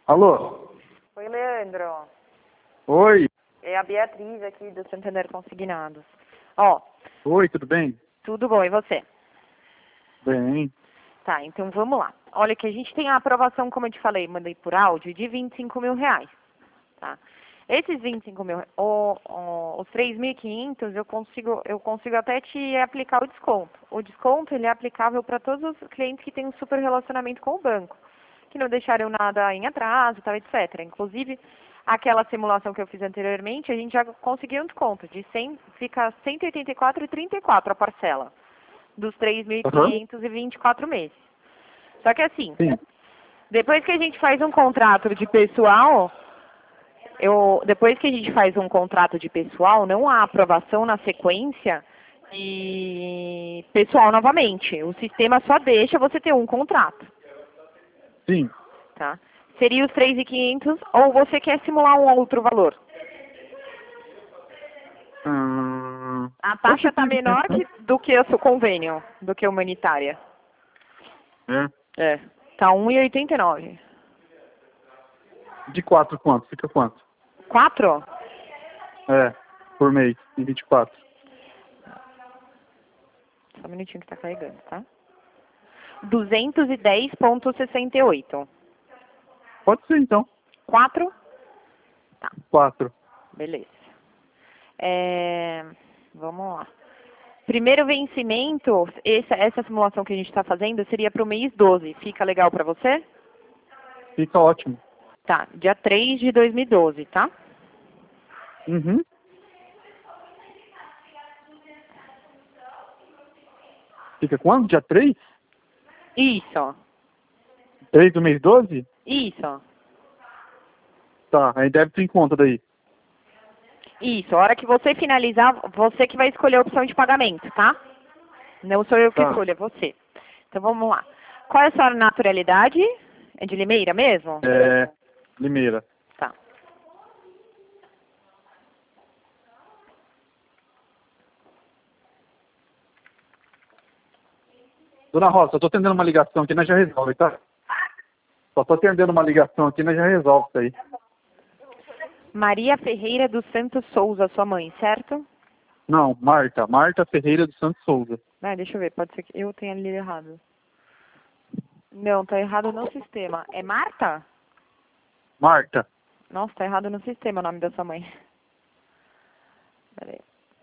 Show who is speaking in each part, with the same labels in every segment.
Speaker 1: Alô?
Speaker 2: Oi, Leandro.
Speaker 1: Oi.
Speaker 2: É a Beatriz aqui do Santander Consignados. Ó,
Speaker 1: Oi, tudo bem?
Speaker 2: tudo bom, e você?
Speaker 1: Bem.
Speaker 2: Tá, então vamos lá. Olha que a gente tem a aprovação, como eu te falei, mandei por áudio, de R$ 25.000, tá? Esses 25 mil, os 3.500 eu consigo até te aplicar o desconto. O desconto, ele é aplicável para todos os clientes que têm um super relacionamento com o banco, que não deixaram nada em atraso, tal, etc. Inclusive, aquela simulação que eu fiz anteriormente, a gente já conseguiu um desconto de 100, fica 184,34 a parcela dos
Speaker 1: Aham.
Speaker 2: 3.500 e 24 meses. Só que assim,
Speaker 1: Sim.
Speaker 2: depois que a gente faz um contrato de pessoal, depois que a gente faz um contrato de pessoal, não há aprovação na sequência de pessoal novamente. O sistema só deixa você ter um contrato,
Speaker 1: Sim.
Speaker 2: tá? Seria os 3.500 ou você quer simular um outro valor? A
Speaker 1: Pode
Speaker 2: taxa
Speaker 1: ser
Speaker 2: está menor do que o seu convênio, do que a humanitária.
Speaker 1: É.
Speaker 2: É. Tá 1,89.
Speaker 1: De 4 quanto? Fica quanto?
Speaker 2: 4?
Speaker 1: É, por mês, em 24.
Speaker 2: Só um minutinho que tá carregando, tá? 210,68.
Speaker 1: Pode ser então.
Speaker 2: 4? Tá,
Speaker 1: 4.
Speaker 2: beleza. Vamos lá. Primeiro vencimento, essa simulação que a gente está fazendo seria para o mês 12. Fica legal para você?
Speaker 1: Fica ótimo.
Speaker 2: Tá, dia 3 de 2012, tá?
Speaker 1: Uhum. Fica quando? Dia 3?
Speaker 2: Isso,
Speaker 1: 3 do mês 12?
Speaker 2: isso,
Speaker 1: Tá, aí deve ter em conta daí.
Speaker 2: isso. A hora que você finalizar, você que vai escolher a opção de pagamento, tá? Não sou eu que
Speaker 1: Tá.
Speaker 2: escolho, é você. Então vamos lá. Qual é a sua naturalidade? É de Limeira mesmo?
Speaker 1: É, Limeira.
Speaker 2: Tá.
Speaker 1: Dona Rosa, eu tô atendendo uma ligação aqui, nós já resolve, tá? Só tô atendendo uma ligação aqui, nós já resolve isso aí.
Speaker 2: Maria Ferreira dos Santos Souza, sua mãe, certo?
Speaker 1: Não, Marta. Marta Ferreira dos Santos Souza.
Speaker 2: Ah, deixa eu ver, pode ser que eu tenha lido errado. Não, tá errado no sistema. É Marta?
Speaker 1: Marta.
Speaker 2: Nossa, tá errado no sistema o nome da sua mãe. Peraí.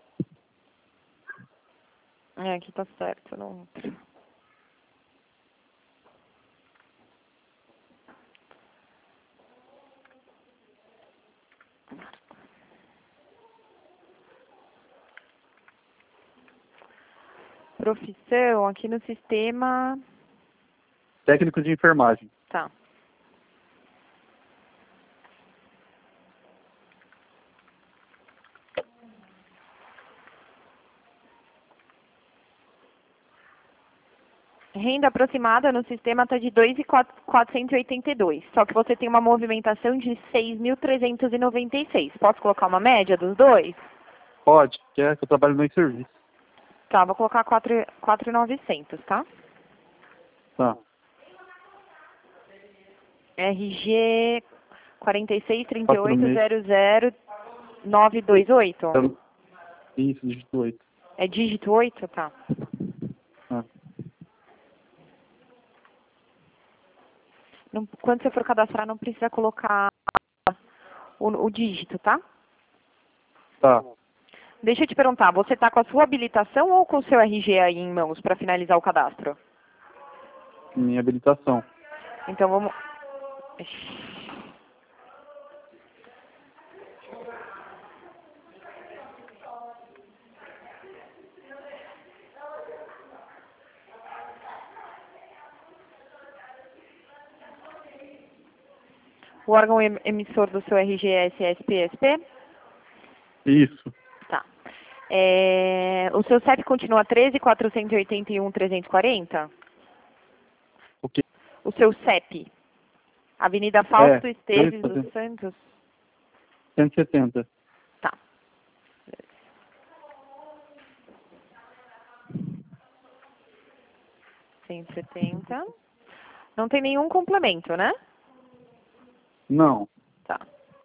Speaker 2: Aqui tá certo. Não. Profissão, aqui no sistema.
Speaker 1: Técnico de enfermagem.
Speaker 2: Tá. Renda aproximada no sistema está de 2.482. Só que você tem uma movimentação de 6.396. Posso colocar uma média dos dois?
Speaker 1: Pode, que é que eu trabalho no serviço.
Speaker 2: Tá, vou colocar 4.900, tá?
Speaker 1: Tá.
Speaker 2: RG
Speaker 1: 4 meses.
Speaker 2: 4638000928.
Speaker 1: Isso, dígito 8.
Speaker 2: É dígito 8, tá?
Speaker 1: Ah,
Speaker 2: Quando você for cadastrar, não precisa colocar o dígito, tá?
Speaker 1: tá.
Speaker 2: Deixa eu te perguntar, você está com a sua habilitação ou com o seu RG aí em mãos para finalizar o cadastro?
Speaker 1: Minha habilitação.
Speaker 2: Então vamos... O órgão emissor do seu RG é SSPSP?
Speaker 1: Isso.
Speaker 2: Tá. O seu CEP continua 13.481.340?
Speaker 1: O quê?
Speaker 2: O seu CEP? Avenida Fausto Esteves dos Santos?
Speaker 1: 170.
Speaker 2: Tá. 170. Não tem nenhum complemento, né?
Speaker 1: Não.
Speaker 2: Tá.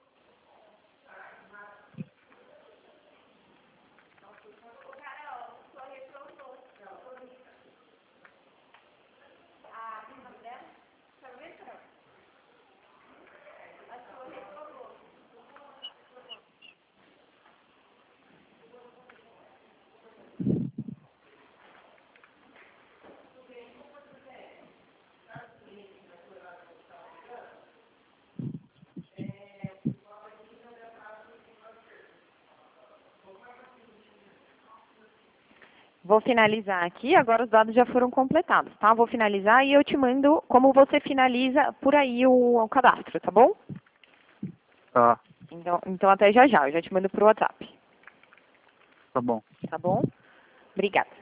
Speaker 2: Vou finalizar aqui, agora os dados já foram completados, tá? Vou finalizar e eu te mando como você finaliza por aí o cadastro, tá bom?
Speaker 1: Tá.
Speaker 2: Então até já já, eu já te mando pro WhatsApp.
Speaker 1: Tá bom.
Speaker 2: Tá bom? Obrigada.